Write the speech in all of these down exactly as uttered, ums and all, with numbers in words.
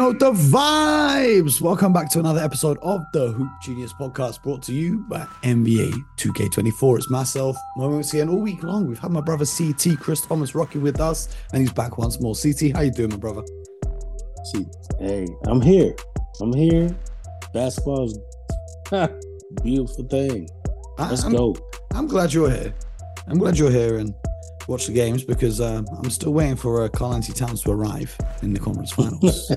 Note the vibes. Welcome back to another episode of the Hoop Genius podcast, brought to you by N B A two K twenty-four. It's myself, Momosi, and all week long we've had my brother C T, Chris Thomas Rocky, with us, and he's back once more. C T, how you doing, my brother? Hey, I'm here. I'm here. Basketball's a beautiful thing. Let's I'm, go. I'm glad you're here. I'm glad you're here and watch the games because uh, I'm still waiting for uh, Karl-Anthony Towns to arrive in the conference finals.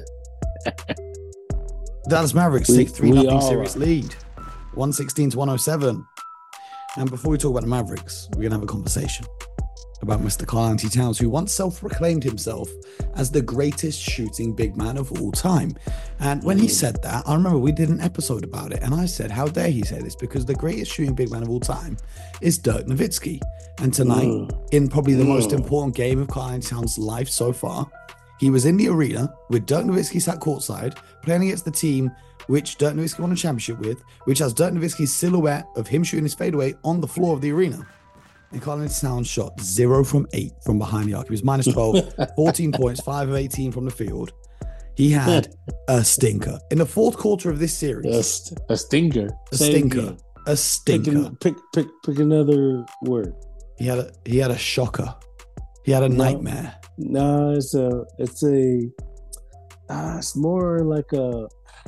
Dallas Mavericks take three nothing series are. lead, one sixteen to one oh seven. And before we talk about the Mavericks, we're going to have a conversation about Mister Karl-Anthony Towns, who once self-proclaimed himself as the greatest shooting big man of all time. And when he said that, I remember we did an episode about it, and I said, how dare he say this? Because the greatest shooting big man of all time is Dirk Nowitzki. And tonight, mm. in probably the mm. most important game of Karl-Anthony Towns' life so far, he was in the arena with Dirk Nowitzki sat courtside, playing against the team which Dirk Nowitzki won a championship with, which has Dirk Nowitzki's silhouette of him shooting his fadeaway on the floor of the arena. And Karl-Anthony Towns shot zero from eight from behind the arc. He was minus twelve, fourteen points, five of eighteen from the field. He had a stinker. In the fourth quarter of this series. A, a stinker. A stinker. A stinker. Pick, pick, pick, pick another word. He had a he had a shocker. He had a no, nightmare. No, it's a it's a uh, it's more like a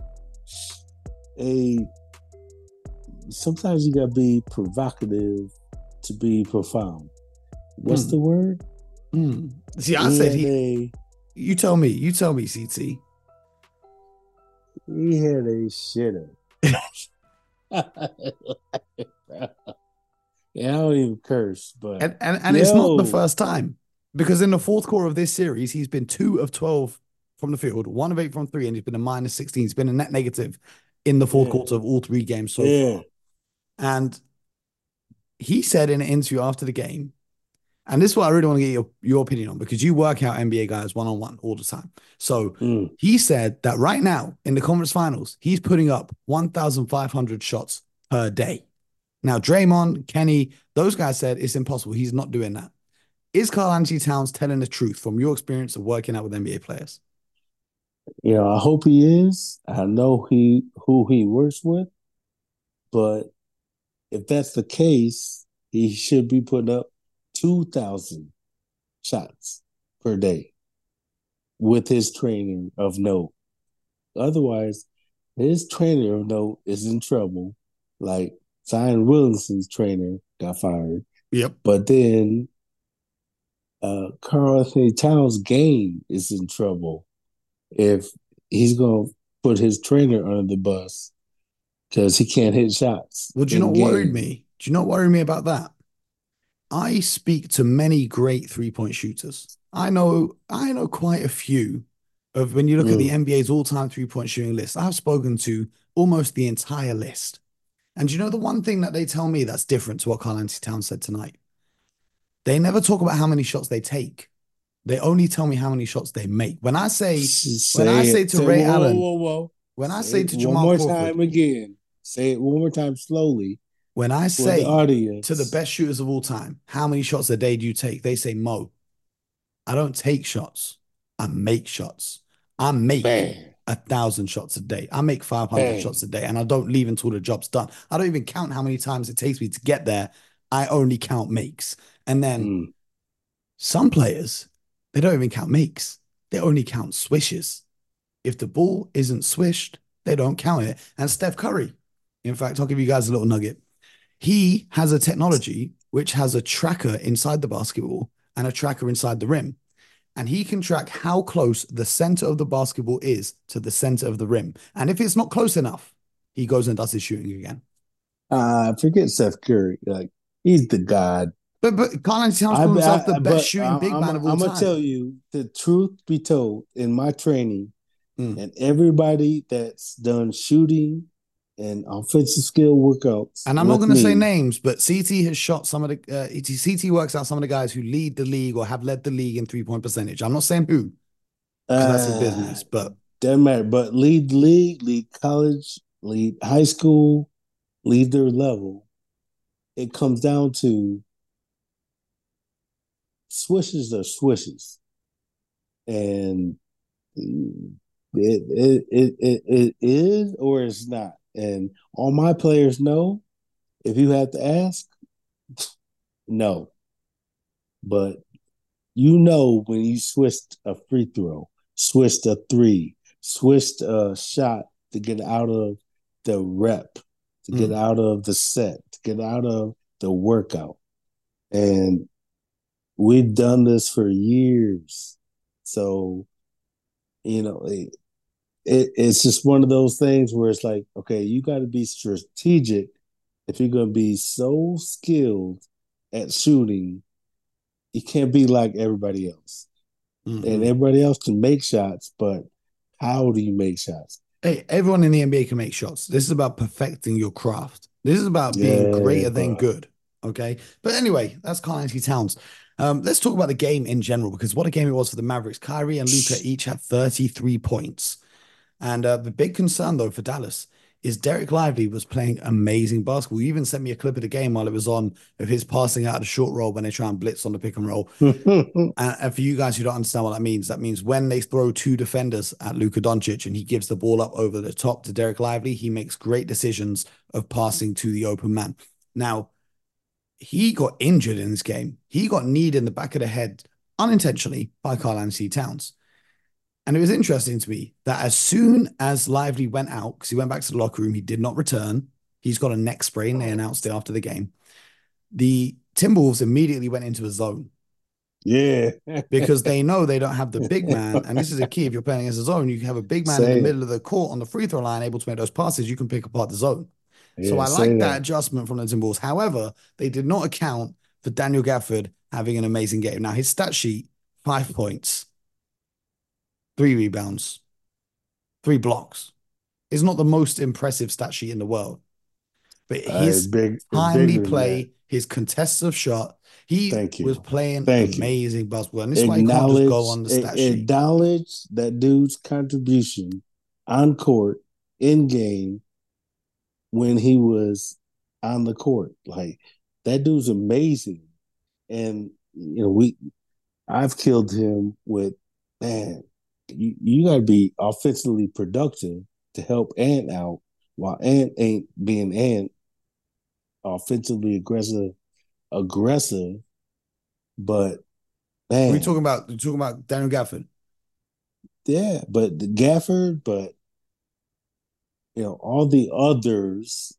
a sometimes you gotta be provocative to be profound. What's mm. the word? Mm. See, I he said he. A, you tell me. You tell me, C T. He had a shitter. Yeah, I don't even curse, but and and, and it's not the first time, because in the fourth quarter of this series, he's been two of twelve from the field, one of eight from three, and he's been a minus sixteen. He's been a net negative in the fourth yeah. quarter of all three games so yeah. far. And he said in an interview after the game, and this is what I really want to get your, your opinion on, because you work out N B A guys one-on-one all the time. So mm. he said that right now in the conference finals, he's putting up one thousand five hundred shots per day. Now, Draymond, Kenny, those guys said it's impossible. He's not doing that. Is Karl-Anthony Towns telling the truth from your experience of working out with N B A players? You know, I hope he is. I know he who he works with. But if that's the case, he should be putting up two thousand shots per day with his trainer of note. Otherwise, his trainer of note is in trouble. Like Zion Williamson's trainer got fired. Yep. But then uh, Karl-Anthony Towns' game is in trouble if he's going to put his trainer under the bus because he can't hit shots. Well, do you know what worried me? Do you know what worried me about that? I speak to many great three-point shooters. I know I know quite a few of, when you look mm. at the N B A's all-time three-point shooting list, I've spoken to almost the entire list. And do you know the one thing that they tell me that's different to what Karl-Anthony Towns said tonight? They never talk about how many shots they take. They only tell me how many shots they make. When I say, say when I say to say, Ray whoa, Allen, whoa, whoa, whoa. when I say say to Jamal one more Crawford, time again, say it one more time slowly. When I say the to the best shooters of all time, how many shots a day do you take? They say, Mo, I don't take shots. I make shots. I make Bang. a thousand shots a day. I make five hundred Bang. shots a day, and I don't leave until the job's done. I don't even count how many times it takes me to get there. I only count makes. And then mm. some players, they don't even count makes. They only count swishes. If the ball isn't swished, they don't count it. And Steph Curry, in fact, I'll give you guys a little nugget. He has a technology which has a tracker inside the basketball and a tracker inside the rim. And he can track how close the center of the basketball is to the center of the rim. And if it's not close enough, he goes and does his shooting again. Uh, forget Steph Curry. Like, he's the god. But but Karl-Anthony Towns calls himself the best shooting I'm, big I'm, man of all I'm time. I'm going to tell you, the truth be told, in my training, mm. and everybody that's done shooting and offensive skill workouts. And I'm not going to say names, but C T has shot some of the, uh, C T works out some of the guys who lead the league or have led the league in three-point percentage. I'm not saying who, because uh, that's his business, but. Doesn't matter, but lead the league, lead college, lead high school, lead their level. It comes down to swishes are swishes. And It, it it it it is or it's not. And all my players know, if you have to ask, no. But you know when you switched a free throw, switched a three, switched a shot to get out of the rep, to get Mm. out of the set, to get out of the workout. And we've done this for years. So, you know, it, it, it's just one of those things where it's like, okay, you got to be strategic if you're going to be so skilled at shooting. You can't be like everybody else. And Mm-mm. everybody else can make shots, but how do you make shots? Hey, everyone in the N B A can make shots. This is about perfecting your craft. This is about being Yeah, greater than bro. good. Okay. But anyway, that's Karl-Anthony Towns. Um, let's talk about the game in general because what a game it was for the Mavericks. Kyrie and Luka each had thirty-three points. And uh, the big concern, though, for Dallas is Derek Lively was playing amazing basketball. You even sent me a clip of the game while it was on of his passing out of the short roll when they try and blitz on the pick and roll. And, and for you guys who don't understand what that means, that means when they throw two defenders at Luka Doncic and he gives the ball up over the top to Derek Lively, he makes great decisions of passing to the open man. Now, he got injured in this game. He got kneed in the back of the head unintentionally by Karl-Anthony Towns. And it was interesting to me that as soon as Lively went out, because he went back to the locker room, he did not return. He's got a neck sprain. They announced it after the game. The Timberwolves immediately went into a zone Yeah. because they know they don't have the big man. And this is a key if you're playing against a zone, you have a big man in the Say it. middle of the court on the free throw line able to make those passes, you can pick apart the zone. So Yeah, I say like that that. adjustment from the Timberwolves. However, they did not account for Daniel Gafford having an amazing game. Now, his stat sheet, five points, three rebounds, three blocks. Is not the most impressive stat sheet in the world, but Uh, his big, timely bigger than that. play, his contests of shot, he Thank was you. playing Thank you. amazing basketball. And this is why you can't just go Acknowledge, on the stat a- sheet. acknowledge that dude's contribution on court, in game, when he was on the court. Like that dude's amazing. And you know, we I've killed him with man, you, you gotta be offensively productive to help Ant out while Ant ain't being Ant, offensively aggressive, aggressive, but We're man, talking about we're talking about Daniel Gafford. yeah, but the Gafford, but you know, all the others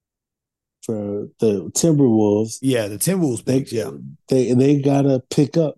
for the Timberwolves, Yeah, the Timberwolves they bigs. Yeah, they they gotta pick up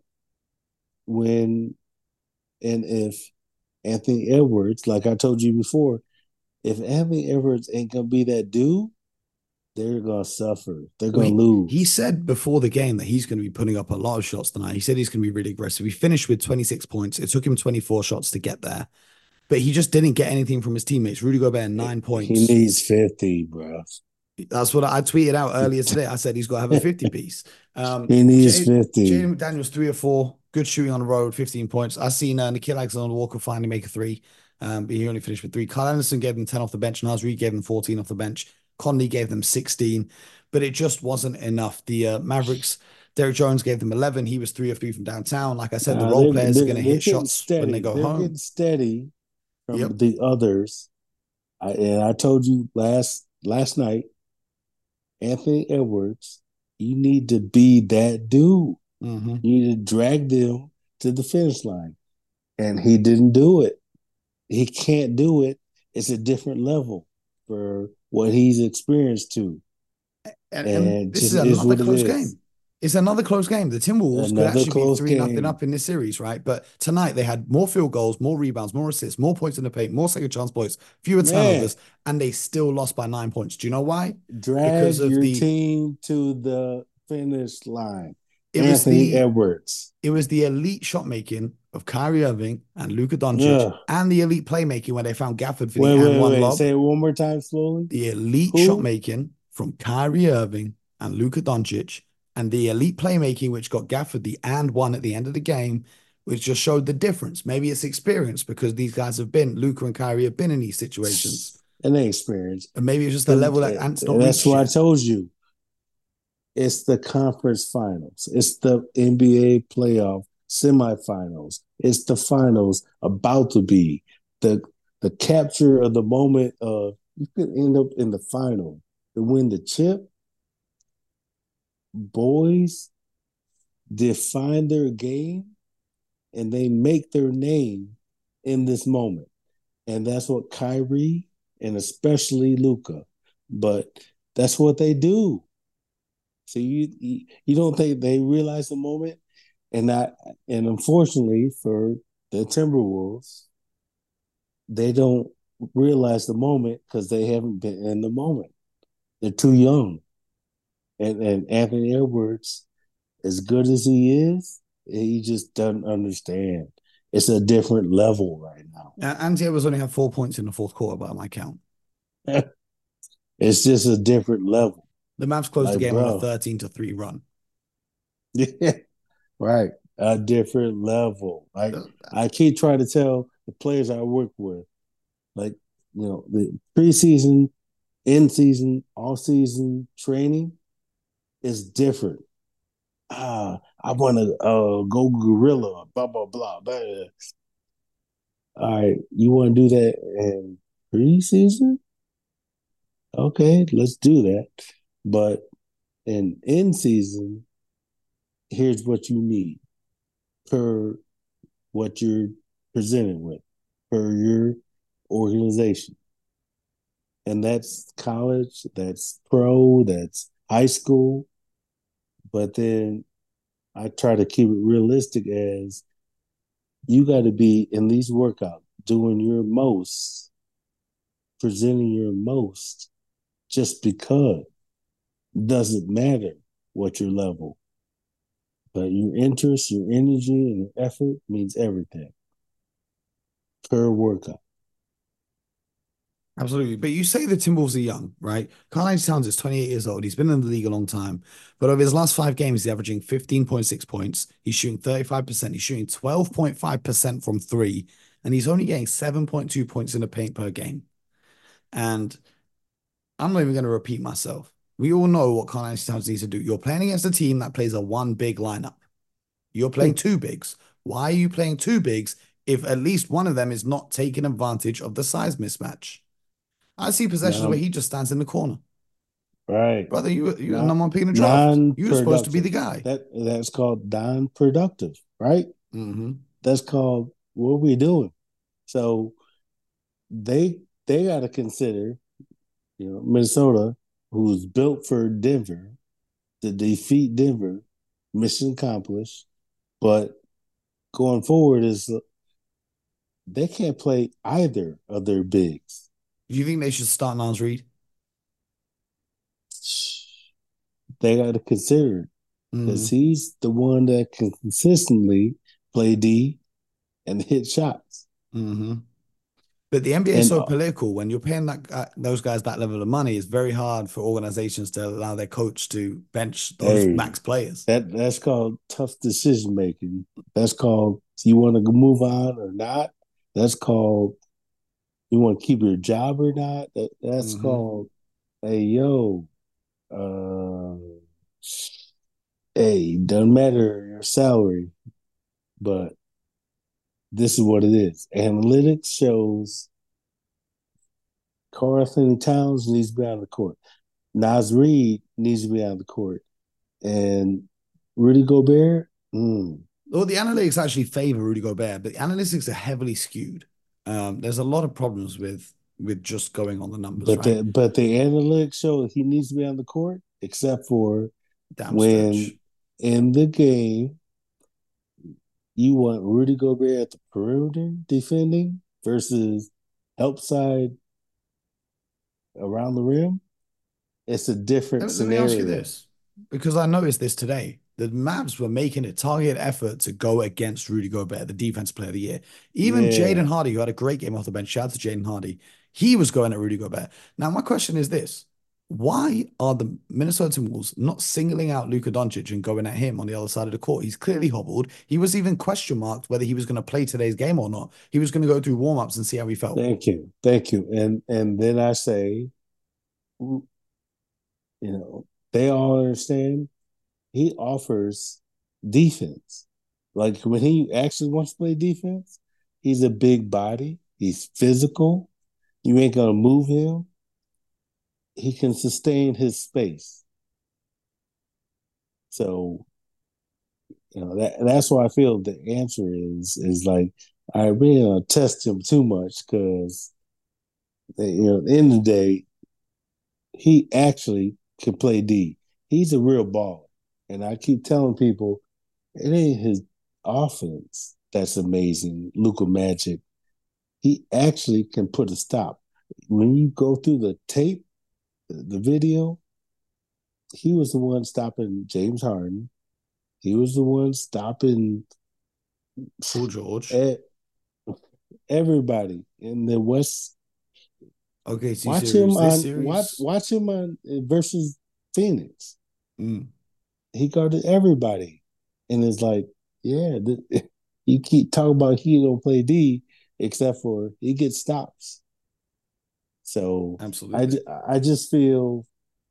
when and if Anthony Edwards, like I told you before, if Anthony Edwards ain't gonna be that dude, they're gonna suffer. They're well, gonna he, he lose. said before the game that he's going to be putting up a lot of shots tonight. He said he's going to be really aggressive. He finished with twenty-six points. It took him twenty-four shots to get there, but he just didn't get anything from his teammates. Rudy Gobert, nine He points. needs fifty, bro. That's what I tweeted out earlier today. I said he's got to have a fifty piece. Um, He needs Jay, fifty. Jaden McDaniels, three or four, good shooting on the road, fifteen points. I seen uh, Nikhil Alexander-Walker finally make a three, um, but he only finished with three. Kyle Anderson gave them ten off the bench. Naz Reid gave them fourteen off the bench. Conley gave them sixteen, but it just wasn't enough. The uh, Mavericks, Derek Jones gave them eleven. He was three of three from downtown. Like I said, the Uh, role they're, players are going they're to they're hit getting shots when they steady. go They're getting home. steady from Yep. the others. I, and I told you last last night, Anthony Edwards, you need to be that dude. Mm-hmm. You need to drag them to the finish line. And he didn't do it. He can't do it. It's a different level for what he's experienced to. And, and And this just is is another what it close is. game. It's another close game. The Timberwolves could Another actually be close three nothing game. up in this series, right? But tonight they had more field goals, more rebounds, more assists, more points in the paint, more second chance points, fewer Man, turnovers, and they still lost by nine points. Do you know why? Because drag of your the team to the finish line. it was Anthony the Edwards. it was the elite shot making of Kyrie Irving and Luka Doncic Ugh. and the elite playmaking when they found Gafford for the Wait, and wait, one wait. lob. Say it one more time slowly. The elite shot Who? making from Kyrie Irving and Luka Doncic, and the elite playmaking, which got Gafford the and one at the end of the game, which just showed the difference. Maybe it's experience because these guys have been, Luka and Kyrie have been in these situations. And they experience. And maybe it's just a level that Ant's not That's reached why I yet. told you. It's the conference finals. It's the N B A playoff semifinals. It's the finals about to be. the the capture of the moment of you could end up in the final to win the chip. Boys define their game and they make their name in this moment. And that's what Kyrie and especially Luka, but that's what they do. So you you don't think they realize the moment, and that and unfortunately for the Timberwolves, they don't realize the moment because they haven't been in the moment. They're too young, and and Anthony Edwards, as good as he is, he just doesn't understand. It's a different level right now. Uh, Anthony Edwards only had four points in the fourth quarter by my count. It's just a different level. The Mavs closed Like, the game bro. on a thirteen to three run. Yeah, right. A different level. Like I keep trying to tell the players I work with, like, you know, the preseason, in season, all season training is different. Ah, I want to uh, go gorilla, blah, blah, blah, blah. All right, you want to do that in preseason? Okay, let's do that. But in in season, here's what you need per what you're presented with, per your organization. And that's college, that's pro, that's high school. But then I try to keep it realistic as you got to be in these workouts doing your most, presenting your most, just because it doesn't matter what your level. But your interest, your energy, and your effort means everything per workout. Absolutely. But you say the Timberwolves are young, right? Karl-Anthony Towns is twenty-eight years old. He's been in the league a long time. But over his last five games, he's averaging fifteen point six points. He's shooting thirty-five percent. He's shooting twelve point five percent from three. And he's only getting seven point two points in the paint per game. And I'm not even going to repeat myself. We all know what Karl-Anthony Towns needs to do. You're playing against a team that plays a one big lineup. You're playing two bigs. Why are you playing two bigs if at least one of them is not taking advantage of the size mismatch? I see possessions where Non, he just stands in the corner. right. Brother, you you Non, number one pick in the draft. You were supposed to be non-productive. the guy. That that's called non-productive, right? Mm-hmm. That's called what are we doing? So they they got to consider, you know, Minnesota, who's built for Denver, to defeat Denver, mission accomplished. But going forward is they can't play either of their bigs. Do you think they should start Naz Reid? They got to consider because Mm. he's the one that can consistently play D and hit shots. Mm-hmm. But the N B A is And so uh, political. When you're paying that uh, those guys that level of money, it's very hard for organizations to allow their coach to bench those hey, max players. that that's called tough decision making. That's called you want to move on or not. That's called you want to keep your job or not. That that's Mm-hmm. called hey yo, uh, hey, doesn't matter your salary, but this is what it is. Analytics shows Karl-Anthony Towns needs to be on the court. Naz Reid needs to be on the court. And Rudy Gobert, mm. Well, the analytics actually favor Rudy Gobert, but the analytics are heavily skewed. Um, there's a lot of problems with with just going on the numbers, but right? the but the analytics show he needs to be on the court, except for Damn when stretch. in the game you want Rudy Gobert at the perimeter defending versus help side around the rim. It's a different Let, let me ask you scenario. this, because I noticed this today. The Mavs were making a target effort to go against Rudy Gobert, the defense player of the year. Even Yeah. Jaden Hardy, who had a great game off the bench, shout out to Jaden Hardy, he was going at Rudy Gobert. Now, my question is this. Why are the Minnesota Timberwolves not singling out Luka Doncic and going at him on the other side of the court? He's clearly hobbled. He was even question marked whether he was going to play today's game or not. He was going to go through warm-ups and see how he felt. Thank you. Thank you. And and then I say, you know, they all understand he offers defense. Like when he actually wants to play defense, he's a big body. He's physical. You ain't gonna move him. He can sustain his space. So, you know, that that's why I feel the answer is is like I really don't test him too much because you know, at the end of the day, he actually can play D. He's a real baller. And I keep telling people it ain't his offense that's amazing, Luka Magic. He actually can put a stop. When you go through the tape, the video, he was the one stopping James Harden. He was the one stopping Paul George. Everybody in the West. Okay, so watch series. him on series... watch watch him on versus Phoenix. Mm. He guarded everybody, and it's like, yeah, th- you keep talking about he don't play D, except for he gets stops. So absolutely, I I just feel,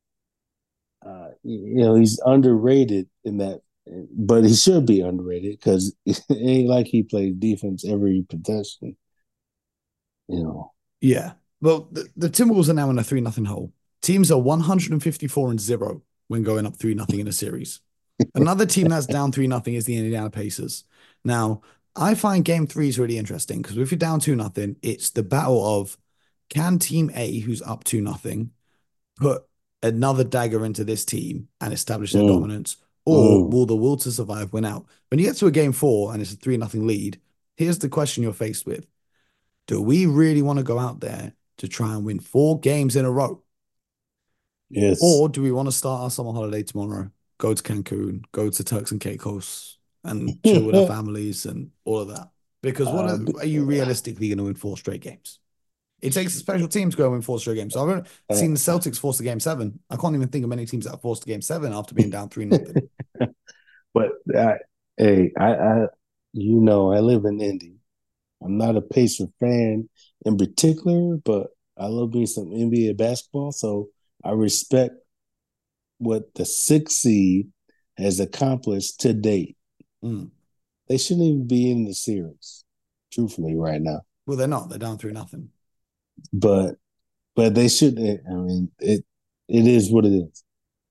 uh, you know, he's underrated in that, but he should be underrated because it ain't like he plays defense every possession. You know. Yeah. Well, the, the Timberwolves are now in a three nothing hole. Teams are one hundred fifty-four and zero when going up three nothing in a series. Another team that's down three nothing is the Indiana Pacers. Now, I find game three is really interesting because if you're down two nothing, it's the battle of can team A, who's up two nothing, put another dagger into this team and establish their mm. dominance, or mm. will the will to survive win out? When you get to a game four and it's a three nothing lead, here's the question you're faced with. Do we really want to go out there to try and win four games in a row? Yes. Or do we want to start our summer holiday tomorrow, go to Cancun, go to Turks and Caicos, and chill with our families and all of that? Because what uh, are, are you realistically going to win four straight games? It takes a special team to go and win four straight games. So I've seen the Celtics force to game seven. I can't even think of many teams that have forced to game seven after being down three nothing. But I, hey, I, I, you know, I live in Indy. I'm not a Pacer fan in particular, but I love me some N B A basketball. So I respect what the sixth seed has accomplished to date. Mm. They shouldn't even be in the series, truthfully, right now. Well, they're not. They're down three nothing. But but they should. I mean, it it is what it is.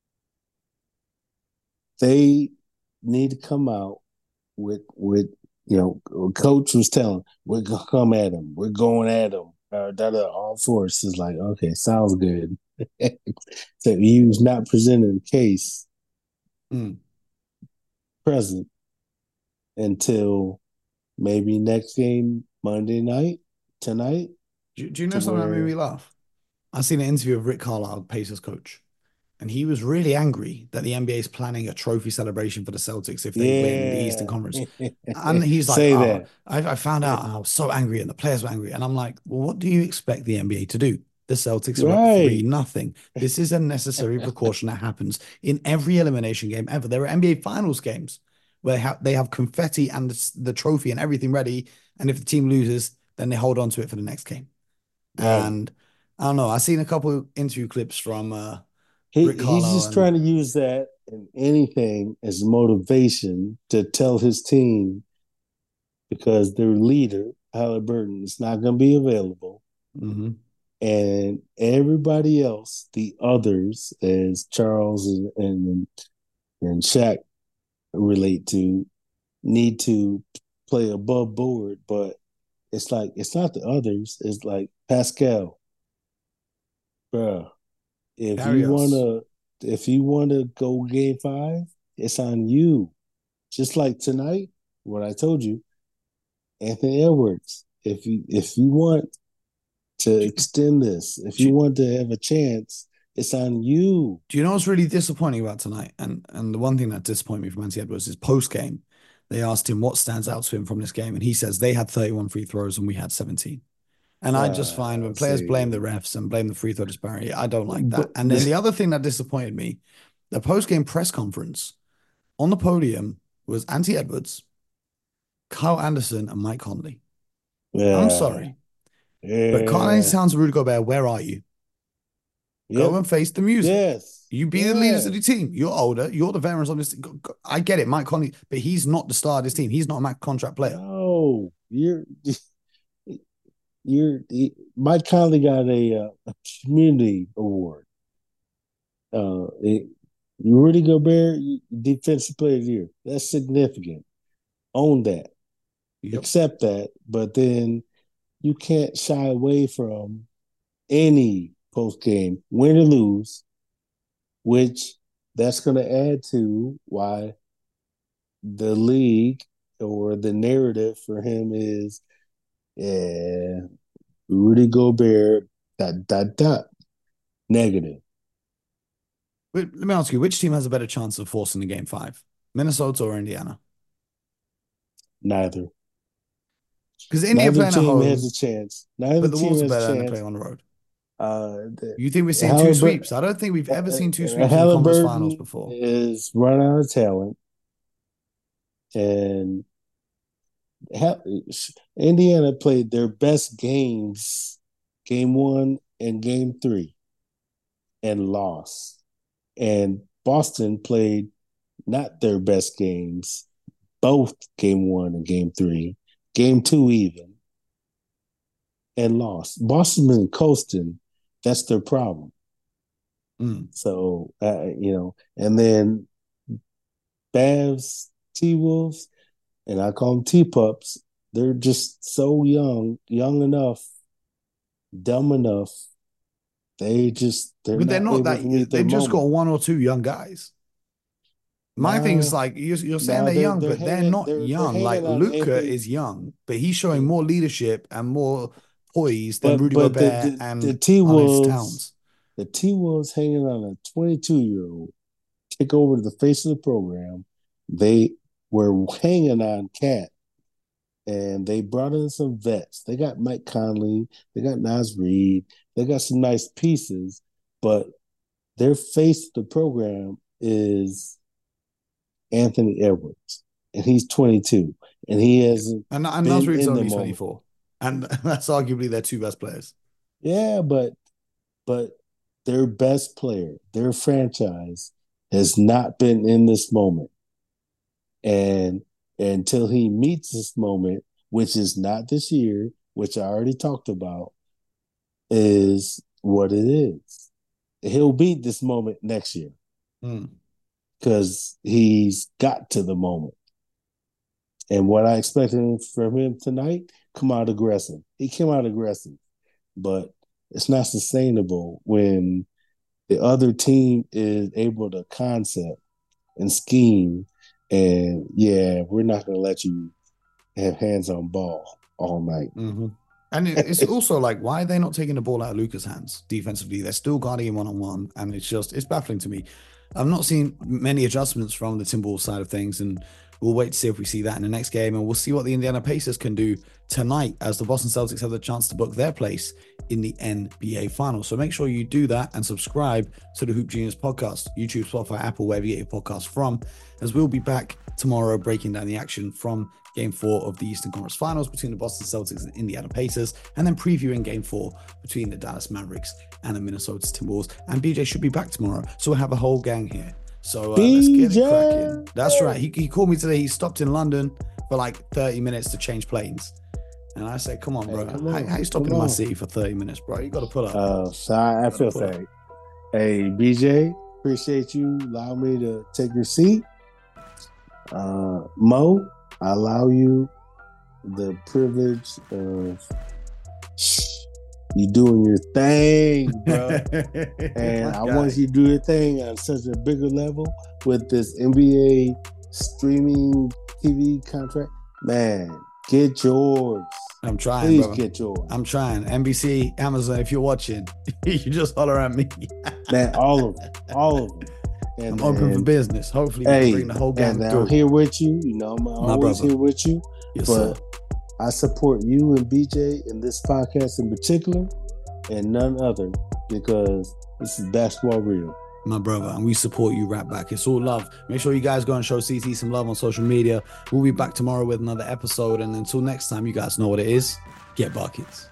They need to come out with with you know, coach was telling, we're gonna come at him, we're going at him. Uh, that uh, all force is like, okay, sounds good. So he's not presenting the case mm. present until maybe next game Monday night, tonight. Do, do you know something where... that made me laugh? I seen an interview of Rick Carlisle, Pacers coach, and he was really angry that the N B A is planning a trophy celebration for the Celtics if they yeah. win the Eastern Conference. And he's like, Say oh, that. I, I found out and I was so angry and the players were angry. And I'm like, well, what do you expect the N B A to do? The Celtics are right. up three nothing. This is a necessary precaution that happens in every elimination game ever. There are N B A Finals games where they have, they have confetti and the, the trophy and everything ready. And if the team loses, then they hold on to it for the next game. Right. And I don't know. I've seen a couple of interview clips from uh, he, He's just and, trying to use that in anything as motivation to tell his team because their leader, Halliburton, is not going to be available. Mm-hmm. And everybody else, the others, as Charles and, and, and Shaq relate to, need to play above board. But it's like, it's not the others. It's like Pascal. Bruh, if Barrios. you wanna if you wanna go game five, it's on you. Just like tonight, what I told you, Anthony Edwards. If you if you want to extend this, if you want to have a chance, it's on you. Do you know what's really disappointing about tonight? And and the one thing that disappointed me from Anthony Edwards is post game. They asked him what stands out to him from this game, and he says they had thirty-one free throws and we had seventeen. And I just find when players blame the refs and blame the free throw disparity, I don't like that. And then the other thing that disappointed me, the post-game press conference, on the podium was Anthony Edwards, Kyle Anderson, and Mike Conley. Yeah. I'm sorry. Yeah. But Karl-Anthony Towns and Rudy Gobert, where are you? Yep. Go and face the music. Yes. You be yes. the leaders of the team. You're older. You're the veterans on this. I get it, Mike Conley, but he's not the star of this team. He's not a max contract player. No. You're... you're he, Mike Conley got a, uh, a community award. Uh, it, Rudy Gobert, defensive player of the year. That's significant. Own that. Yep. Accept that. But then you can't shy away from any post game, win or lose, which that's going to add to why the league or the narrative for him is, yeah, Rudy Gobert, dot, dot, dot, negative. Let me ask you, which team has a better chance of forcing the game five? Minnesota or Indiana? Neither. Because Indiana playing at home has a chance. Neither but the team Wolves are has better a than chance. playing on the road. Uh, the, you think we're seeing two sweeps? I don't think we've ever seen two sweeps in the conference finals before. Is run out of talent, and Indiana played their best games, game one and game three, and lost. And Boston played not their best games, both game one and game three, game two even, and lost. Boston been coasting. That's their problem. Mm. So, uh, you know, and then Bavs, T-Wolves, and I call them T-Pups, they're just so young, young enough, dumb enough. They just, they're but not, they're not that, they've just got one or two young guys. My no, thing is like, you're, you're saying no, they're, they're young, they're but hanging, they're not they're, young. They're like Luka is young, but he's showing more leadership and more poise than but, Rudy but Gobert the, the, and the T-Wolves, the T-Wolves hanging on a twenty-two-year-old take over the face of the program. They were hanging on Cat, and they brought in some vets. They got Mike Conley, they got Naz Reid, they got some nice pieces, but their face of the program is Anthony Edwards, and he's twenty-two, and he hasn't. And, and Naz Reid's only twenty-four, and that's arguably their two best players. Yeah, but but their best player, their franchise, has not been in this moment, and until he meets this moment, which is not this year, which I already talked about, is what it is. He'll beat this moment next year. Mm. Because he's got to the moment. And what I expected from him tonight, come out aggressive. He came out aggressive, but it's not sustainable when the other team is able to concept and scheme. And yeah, we're not going to let you have hands on ball all night. Mm-hmm. And it's also like, why are they not taking the ball out of Luka's hands defensively? They're still guarding him one-on-one, and it's just, it's baffling to me. I've not seen many adjustments from the Timberwolves side of things, and we'll wait to see if we see that in the next game, and we'll see what the Indiana Pacers can do tonight as the Boston Celtics have the chance to book their place in the N B A Finals. So make sure you do that and subscribe to the Hoop Genius podcast, YouTube, Spotify, Apple, wherever you get your podcast from, as we'll be back tomorrow breaking down the action from Game four of the Eastern Conference Finals between the Boston Celtics and Indiana Pacers, and then previewing Game four between the Dallas Mavericks and the Minnesota Timberwolves. And B J should be back tomorrow, so we'll have a whole gang here. So uh, let's get it cracking. That's right. He, he called me today. He stopped in London for like thirty minutes to change planes. And I said, come on, bro. Hey, come on, how, how you stopping in my city for thirty minutes, bro? You got to pull up. Uh, so I, I feel sorry. Hey, B J, appreciate you allowing me to take your seat. Uh, Mo, I allow you the privilege of you doing your thing, bro. And I want you to do your thing on such a bigger level with this N B A streaming T V contract. Man, get yours. I'm trying, Please bro. get yours. I'm trying. N B C, Amazon, if you're watching, you just holler at me. Man, all of them. All of them. And, I'm open and, for business. Hopefully, we hey, can bring the whole gang and through. I'm here with you. You know, I'm My always brother. here with you. Yes, but sir. I support you and B J in this podcast in particular, and none other, because this is basketball real. My brother, and we support you right back. It's all love. Make sure you guys go and show C T some love on social media. We'll be back tomorrow with another episode, and until next time, you guys know what it is. Get buckets.